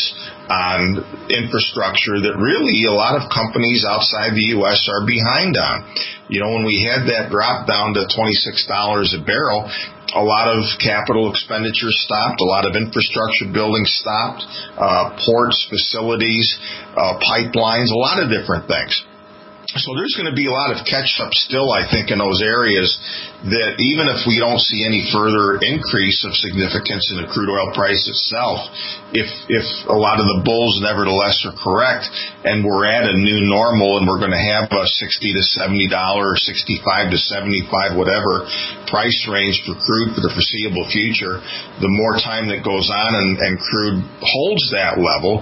on infrastructure that really a lot of companies outside the U S are behind on. You know, when we had that drop down to twenty-six dollars a barrel, a lot of capital expenditures stopped, a lot of infrastructure building stopped, uh, ports, facilities, uh, pipelines, a lot of different things. So there's going to be a lot of catch-up still, I think, in those areas that even if we don't see any further increase of significance in the crude oil price itself, if if a lot of the bulls nevertheless are correct and we're at a new normal and we're going to have a sixty to seventy dollars, sixty-five to seventy-five, whatever price range for crude for the foreseeable future, the more time that goes on and, and crude holds that level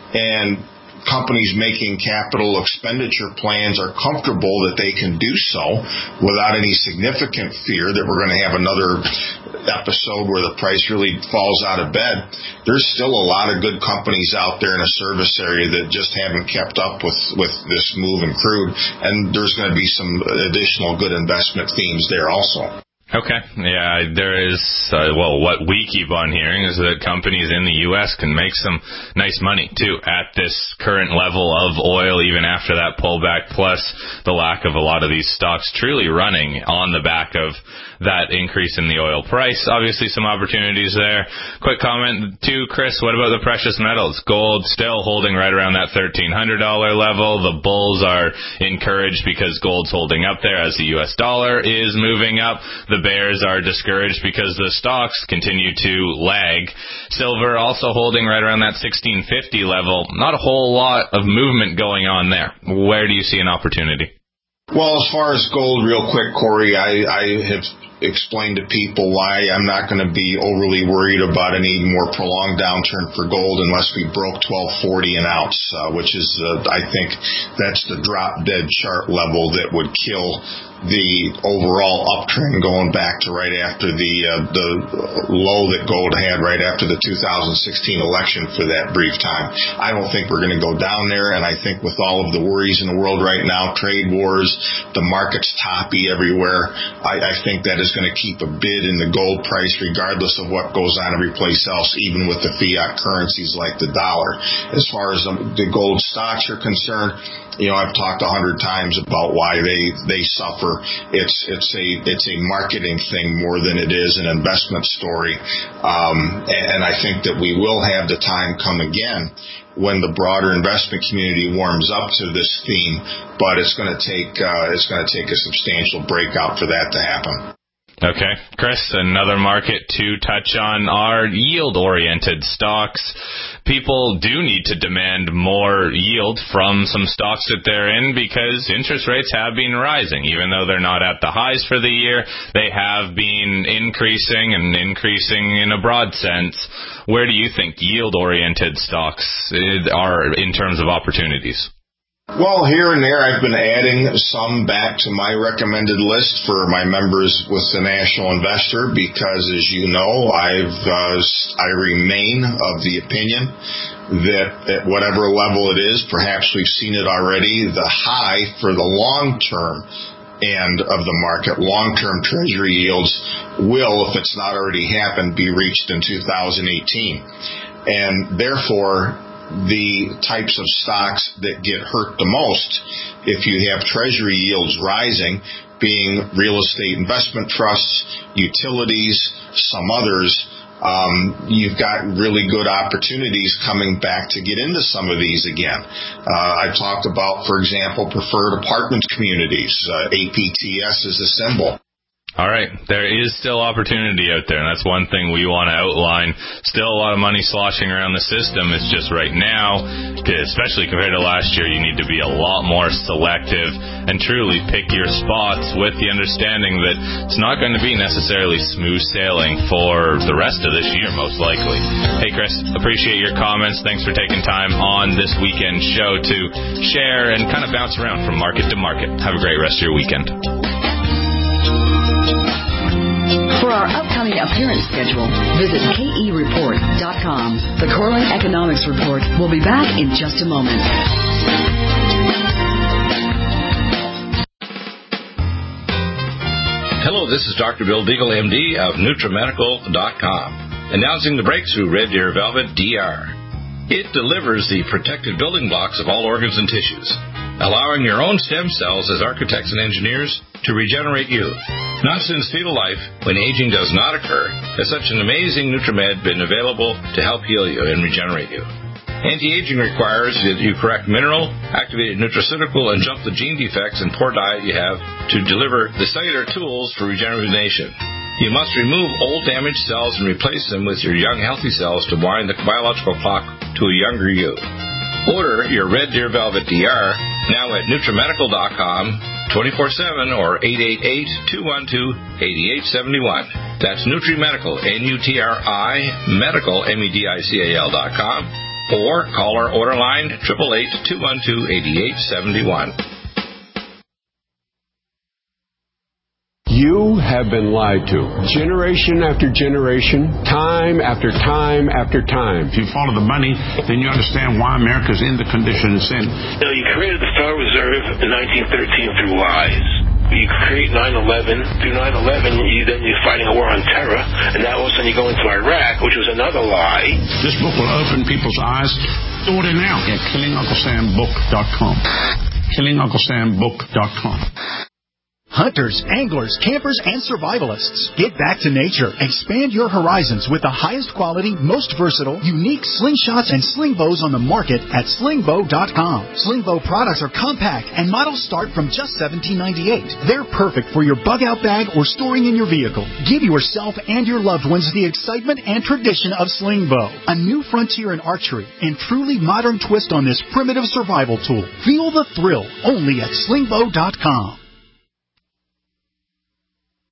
and companies making capital expenditure plans are comfortable that they can do so without any significant fear that we're going to have another episode where the price really falls out of bed. There's still a lot of good companies out there in a service area that just haven't kept up with, with this move in crude, and there's going to be some additional good investment themes there also. Okay. Yeah, there is, uh, well, what we keep on hearing is that companies in the U S can make some nice money, too, at this current level of oil, even after that pullback, plus the lack of a lot of these stocks truly running on the back of that increase in the oil price. Obviously, some opportunities there. Quick comment, too, Chris, what about the precious metals? Gold still holding right around that thirteen hundred dollars level. The bulls are encouraged because gold's holding up there as the U S dollar is moving up. The bears are discouraged because the stocks continue to lag. Silver also holding right around that sixteen fifty level. Not a whole lot of movement going on there. Where do you see an opportunity? Well, as far as gold, real quick, Corey, I, I have explained to people why I'm not going to be overly worried about any more prolonged downturn for gold unless we broke twelve forty an ounce, uh, which is, uh, I think, that's the drop dead chart level that would kill the overall uptrend going back to right after the uh, the low that gold had right after the two thousand sixteen election for that brief time. I don't think we're going to go down there, and I think with all of the worries in the world right now, trade wars, the market's toppy everywhere, I, I think that is going to keep a bid in the gold price regardless of what goes on every place else, even with the fiat currencies like the dollar. As far as the, the gold stocks are concerned, you know, I've talked a hundred times about why they, they suffer. It's, it's a, it's a marketing thing more than it is an investment story. Um, and I think that we will have the time come again when the broader investment community warms up to this theme, but it's going to take, uh, it's going to take a substantial breakout for that to happen. Okay. Chris, another market to touch on are yield-oriented stocks. People do need to demand more yield from some stocks that they're in because interest rates have been rising. Even though they're not at the highs for the year, they have been increasing and increasing in a broad sense. Where do you think yield-oriented stocks are in terms of opportunities? Well, here and there, I've been adding some back to my recommended list for my members with the National Investor because, as you know, I've uh, I remain of the opinion that at whatever level it is, perhaps we've seen it already, the high for the long-term end of the market, long-term Treasury yields will, if it's not already happened, be reached in two thousand eighteen. And therefore, the types of stocks that get hurt the most if you have Treasury yields rising, being real estate investment trusts, utilities, some others, um, you've got really good opportunities coming back to get into some of these again. Uh, I talked about, for example, preferred apartment communities. Uh, A P T S is a symbol. All right. There is still opportunity out there, and that's one thing we want to outline. Still a lot of money sloshing around the system. It's just right now, especially compared to last year, you need to be a lot more selective and truly pick your spots with the understanding that it's not going to be necessarily smooth sailing for the rest of this year, most likely. Hey, Chris, appreciate your comments. Thanks for taking time on this weekend show to share and kind of bounce around from market to market. Have a great rest of your weekend. For our upcoming appearance schedule, visit K E report dot com. The Corlin Economics Report will be back in just a moment. Hello, this is Doctor Bill Deagle, M D of NutriMedical dot com, announcing the breakthrough Red Deer Velvet D R. It delivers the protected building blocks of all organs and tissues, allowing your own stem cells as architects and engineers to regenerate you. Not since fetal life, when aging does not occur, has such an amazing NutriMed been available to help heal you and regenerate you. Anti-aging requires that you correct mineral, activated nutraceutical, and jump the gene defects and poor diet you have to deliver the cellular tools for regeneration. You must remove old damaged cells and replace them with your young healthy cells to wind the biological clock to a younger you. Order your Red Deer Velvet D R now at NutriMedical dot com, twenty-four seven or eight eight eight, two one two, eight eight seven one. That's NutriMedical, N U T R I, Medical, M E D I C A L dot com, or call our order line, eight eight eight, two one two, eight eight seven one. You have been lied to. Generation after generation, time after time after time. If you follow the money, then you understand why America's in the condition it's in. You know, you created the Federal Reserve in nineteen thirteen through lies. You create nine eleven. Through nine eleven, you, then you're fighting a war on terror, and now all of a sudden you go into Iraq, which was another lie. This book will open people's eyes. Order now at killing uncle sam book dot com. killing uncle sam book dot com. Hunters, anglers, campers, and survivalists. Get back to nature. Expand your horizons with the highest quality, most versatile, unique slingshots and sling bows on the market at sling bow dot com. Sling bow products are compact and models start from just seventeen ninety-eight. They're perfect for your bug-out bag or storing in your vehicle. Give yourself and your loved ones the excitement and tradition of sling bow. A new frontier in archery and truly modern twist on this primitive survival tool. Feel the thrill only at sling bow dot com.